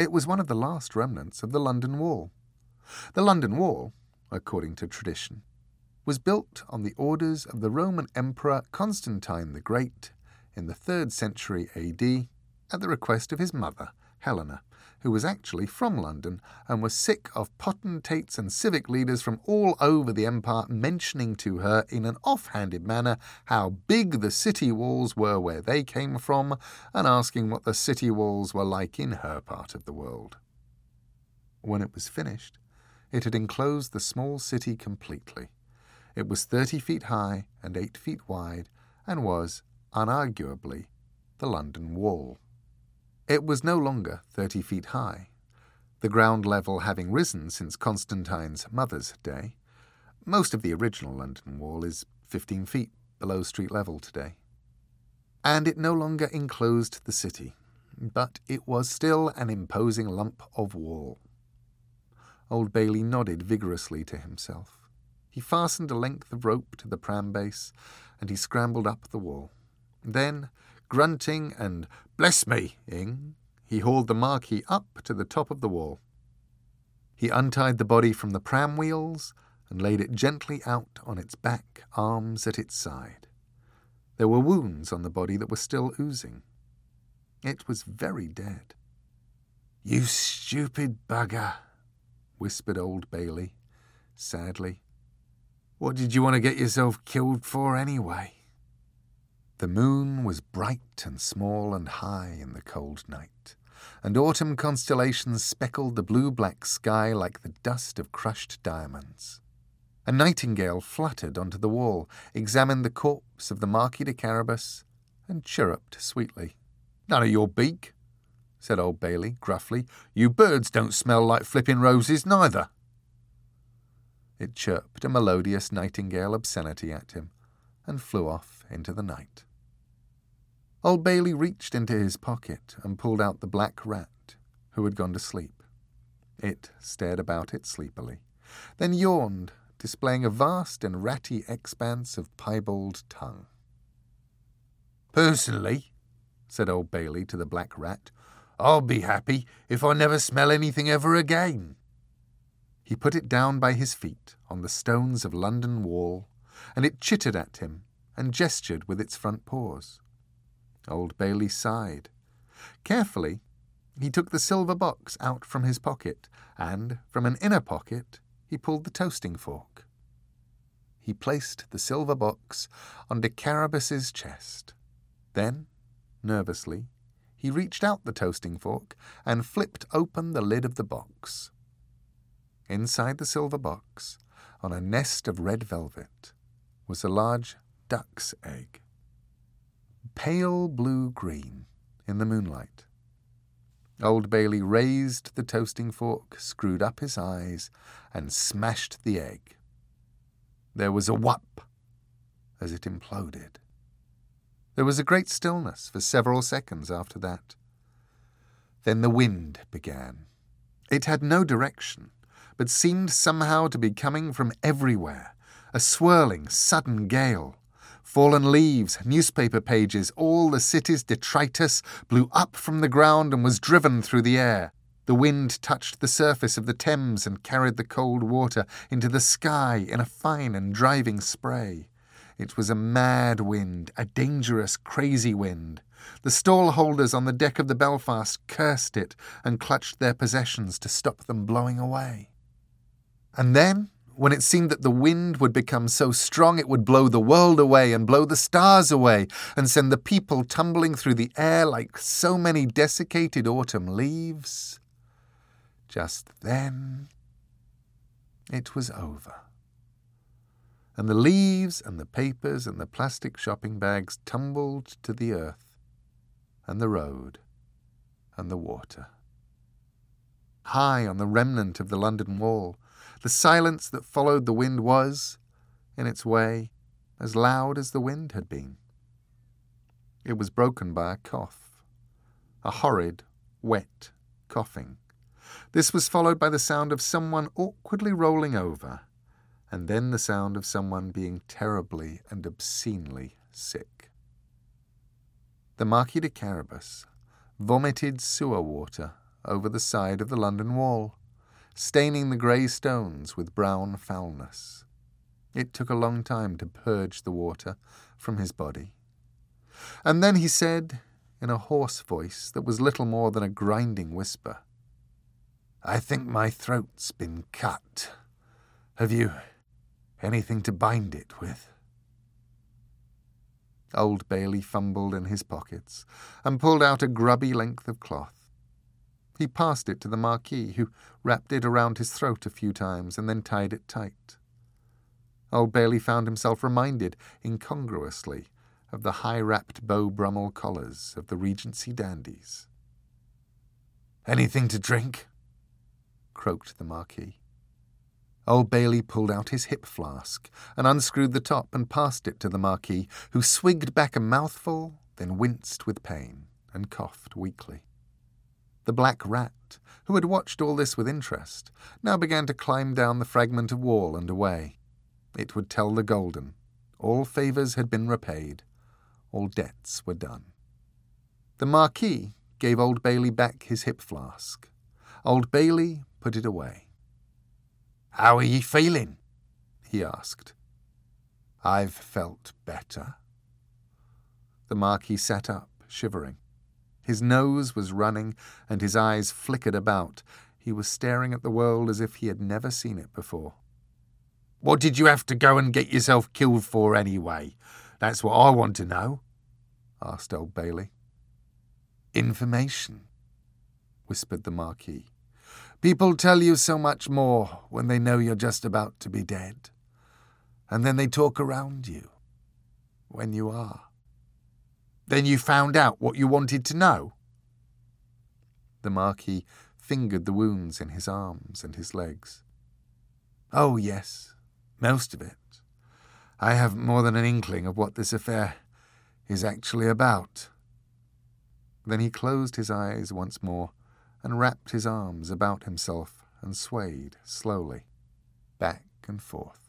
It was one of the last remnants of the London Wall. The London Wall, according to tradition, was built on the orders of the Roman Emperor Constantine the Great in the 3rd century AD at the request of his mother, Helena, who was actually from London and was sick of potentates and civic leaders from all over the empire mentioning to her in an off-handed manner how big the city walls were where they came from and asking what the city walls were like in her part of the world. When it was finished, it had enclosed the small city completely. It was 30 feet high and 8 feet wide and was, unarguably, the London Wall. It was no longer 30 feet high, the ground level having risen since Constantine's mother's day. Most of the original London Wall is 15 feet below street level today. And it no longer enclosed the city, but it was still an imposing lump of wall. Old Bailey nodded vigorously to himself. He fastened a length of rope to the pram base, and he scrambled up the wall. Then, grunting and "bless me"ing, he hauled the marquee up to the top of the wall. He untied the body from the pram wheels and laid it gently out on its back, arms at its side. There were wounds on the body that were still oozing. It was very dead. "You stupid bugger," whispered Old Bailey, sadly. "What did you want to get yourself killed for anyway?" The moon was bright and small and high in the cold night, and autumn constellations speckled the blue-black sky like the dust of crushed diamonds. A nightingale fluttered onto the wall, examined the corpse of the Marquis de Carabas, and chirruped sweetly. "None of your beak," said Old Bailey gruffly. "You birds don't smell like flipping roses neither." It chirped a melodious nightingale obscenity at him, and flew off into the night. Old Bailey reached into his pocket and pulled out the black rat, who had gone to sleep. It stared about it sleepily, then yawned, displaying a vast and ratty expanse of piebald tongue. "Personally," said Old Bailey to the black rat, "I'll be happy if I never smell anything ever again." He put it down by his feet on the stones of London Wall, and it chittered at him and gestured with its front paws. Old Bailey sighed. Carefully, he took the silver box out from his pocket, and from an inner pocket he pulled the toasting fork. He placed the silver box on de Carabas's chest. Then, nervously, he reached out the toasting fork and flipped open the lid of the box. Inside the silver box, on a nest of red velvet, was a large duck's egg, pale blue-green in the moonlight. Old Bailey raised the toasting fork, screwed up his eyes, and smashed the egg. There was a whup as it imploded. There was a great stillness for several seconds after that. Then the wind began. It had no direction, but seemed somehow to be coming from everywhere, a swirling, sudden gale. Fallen leaves, newspaper pages, all the city's detritus blew up from the ground and was driven through the air. The wind touched the surface of the Thames and carried the cold water into the sky in a fine and driving spray. It was a mad wind, a dangerous, crazy wind. The stall-holders on the deck of the Belfast cursed it and clutched their possessions to stop them blowing away. And then, when it seemed that the wind would become so strong it would blow the world away and blow the stars away and send the people tumbling through the air like so many desiccated autumn leaves, just then it was over. And the leaves and the papers and the plastic shopping bags tumbled to the earth and the road and the water. High on the remnant of the London Wall, the silence that followed the wind was, in its way, as loud as the wind had been. It was broken by a cough, a horrid, wet coughing. This was followed by the sound of someone awkwardly rolling over, and then the sound of someone being terribly and obscenely sick. The Marquis de Carabas vomited sewer water over the side of the London Wall, staining the grey stones with brown foulness. It took a long time to purge the water from his body. And then he said, in a hoarse voice that was little more than a grinding whisper, "I think my throat's been cut. Have you anything to bind it with?" Old Bailey fumbled in his pockets and pulled out a grubby length of cloth. He passed it to the Marquis, who wrapped it around his throat a few times and then tied it tight. Old Bailey found himself reminded, incongruously, of the high-wrapped Beau Brummel collars of the Regency dandies. "Anything to drink?" croaked the Marquis. Old Bailey pulled out his hip flask and unscrewed the top and passed it to the Marquis, who swigged back a mouthful, then winced with pain and coughed weakly. The Black Rat, who had watched all this with interest, now began to climb down the fragment of wall and away. It would tell the Golden. All favours had been repaid. All debts were done. The Marquis gave Old Bailey back his hip flask. Old Bailey put it away. "How are ye feeling?" he asked. "I've felt better." The Marquis sat up, shivering. His nose was running and his eyes flickered about. He was staring at the world as if he had never seen it before. "What did you have to go and get yourself killed for anyway? That's what I want to know," asked Old Bailey. "Information," whispered the Marquis. "People tell you so much more when they know you're just about to be dead. And then they talk around you when you are." "Then you found out what you wanted to know?" The Marquis fingered the wounds in his arms and his legs. "Oh, yes, most of it. I have more than an inkling of what this affair is actually about." Then he closed his eyes once more and wrapped his arms about himself and swayed slowly, back and forth.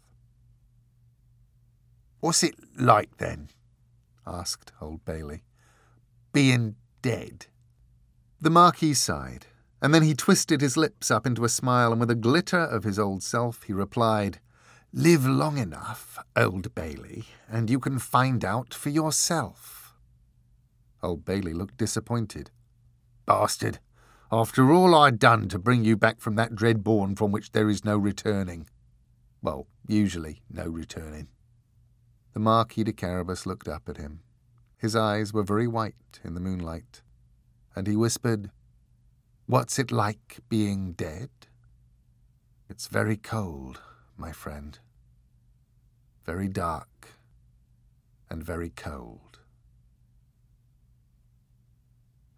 "What's it like, then?" asked Old Bailey. "Being dead?" The Marquis sighed, and then he twisted his lips up into a smile, and with a glitter of his old self he replied, "Live long enough, Old Bailey, and you can find out for yourself." Old Bailey looked disappointed. "Bastard! After all I'd done to bring you back from that dread bourne from which there is no returning. Well, usually no returning." The Marquis de Carabas looked up at him. His eyes were very white in the moonlight, and he whispered, "What's it like being dead? It's very cold, my friend. Very dark and very cold."